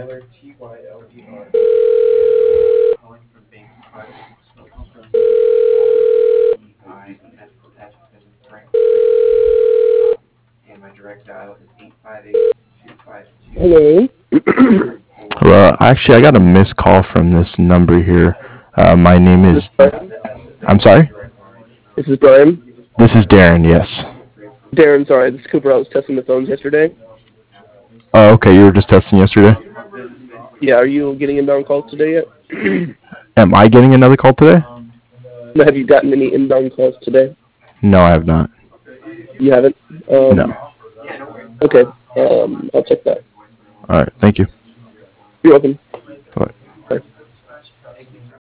Hello. Hello. Actually, I got a missed call from this number here. My name This is. is Brian. I'm sorry. This is Brian. This is Darren. Yes. Darren, sorry, this is Cooper. I was testing the phones yesterday. Oh, okay. You were just testing yesterday. Yeah, are you getting inbound calls today yet? Am I getting another call today? Have you gotten any inbound calls today? No, I have not. You haven't? No. Okay. I'll check that. All right. Thank you. You're welcome.